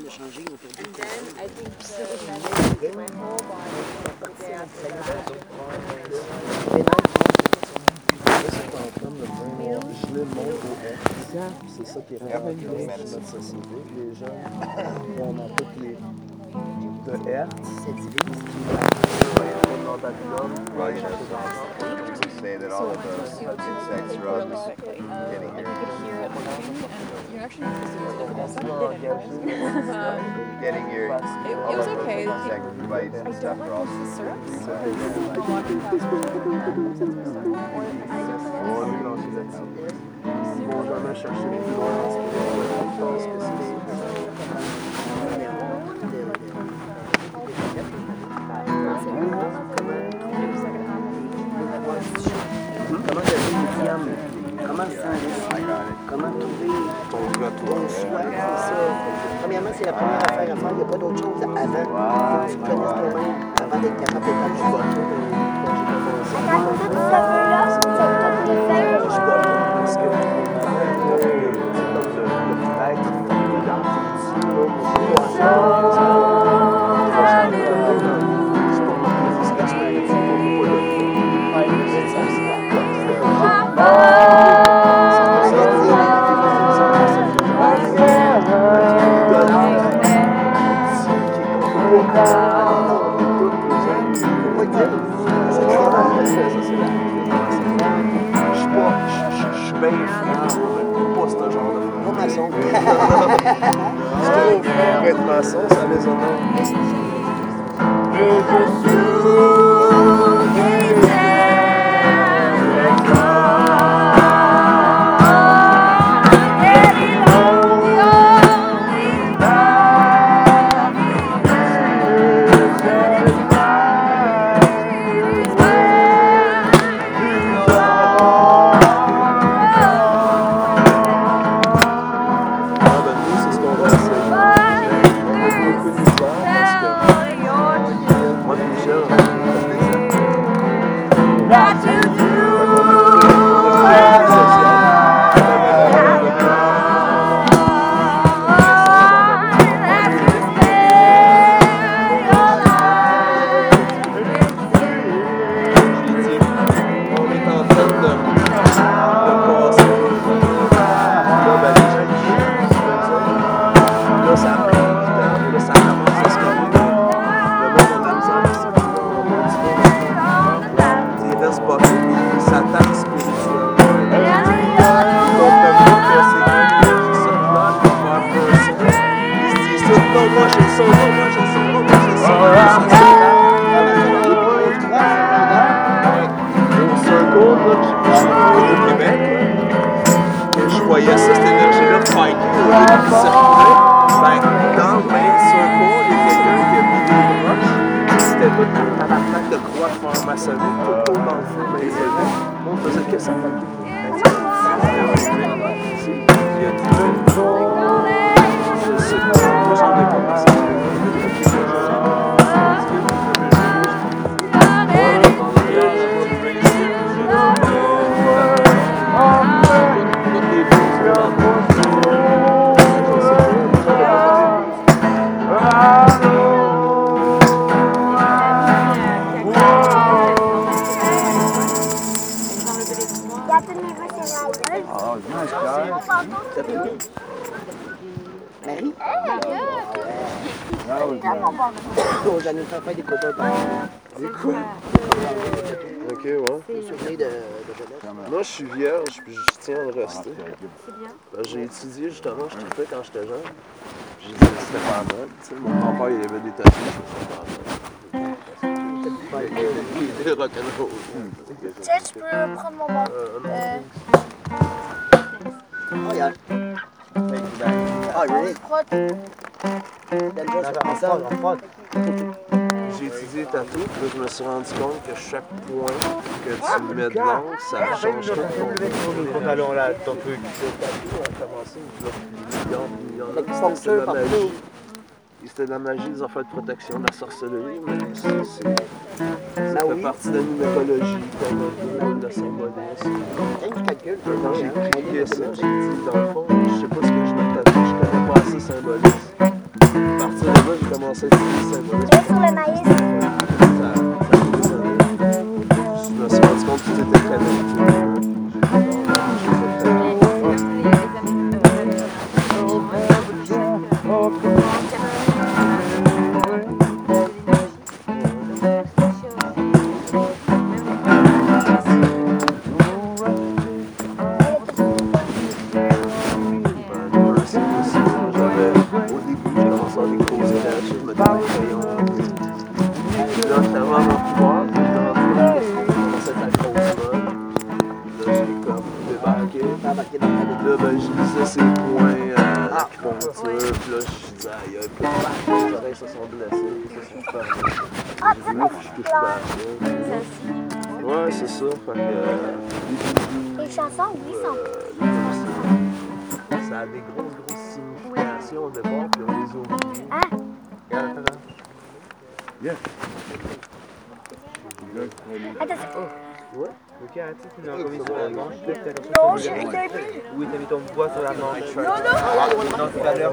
a changé, ils ont perdu le contrôle. I think so. My whole body the day after that. C'est en train de devenir gelé le monde au Exact. C'est ça qui est revenu dans notre société. Les gens vont dans toutes les de Hertz. C'est divise. Well, you know, say that all of those insects are all just getting You could hear it working, and you're actually not supposed to getting your it was okay. insect bites and stuff are all Syrups? Ils vont jamais chercher les plus loin dans ce qu'ils pensent que c'est comment devenir médium, comment le faire, comment trouver ton choix, c'est ça. Premièrement, c'est la première affaire à faire, il n'y a pas d'autre chose avant. Il faut que tu te connaisses toi-même avant d'être capable de faire du bateau. Être maçon, ça les honore. Marie? Oh, j'en ai fait faire des copains. Des quoi? Ok, ouais. Des souvenirs de jeunesse. Moi, je suis vierge, puis je tiens à le rester. C'est bien. Ben, j'ai étudié, justement, je trippais quand j'étais jeune. J'ai dit que c'était pas mal. Tu sais, mon grand-père, il avait des tatouages, c'était pas mal. Il était rock'n'roll. Tu sais, tu peux prendre mon bord. Oh, yeah. Ah, really? J'ai étudié tatou, puis là, je me suis rendu compte que chaque point que tu mets de l'angle, ça change tout ton Allons là, ton truc. Le tatou a commencé c'était de la magie. C'était de la magie des affaires de protection, de la sorcellerie, mais ça fait partie de la numérologie, de la symbolisme. Quand j'ai crié ça, j'ai dit, dans le fond, je sais pas ce que je me tatoue, je connais pas assez symbolisme. commencé à utiliser le symbole. Et sur le maïs. Je me suis rendu compte que tout était très Là, ben, je lisais ses points à l'acupuncture, puis là, je disais, aïe, les oreilles se sont blessées, puis ça se sont fermées. J'ai voulu que je touche pas à ça. Ouais, c'est ça. Fait que, Les chansons, oui, sont. ça a des grosses significations au départ, puis on les oublie. Hein? Attends. Attends, Ouais. Ok, arrête, tu l'as remis sur la manche. non, je l'ai vu. Oui, t'as mis ton poids sur la manche. Non, tout à l'heure.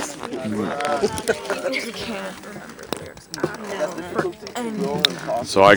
I can't remember the lyrics. So I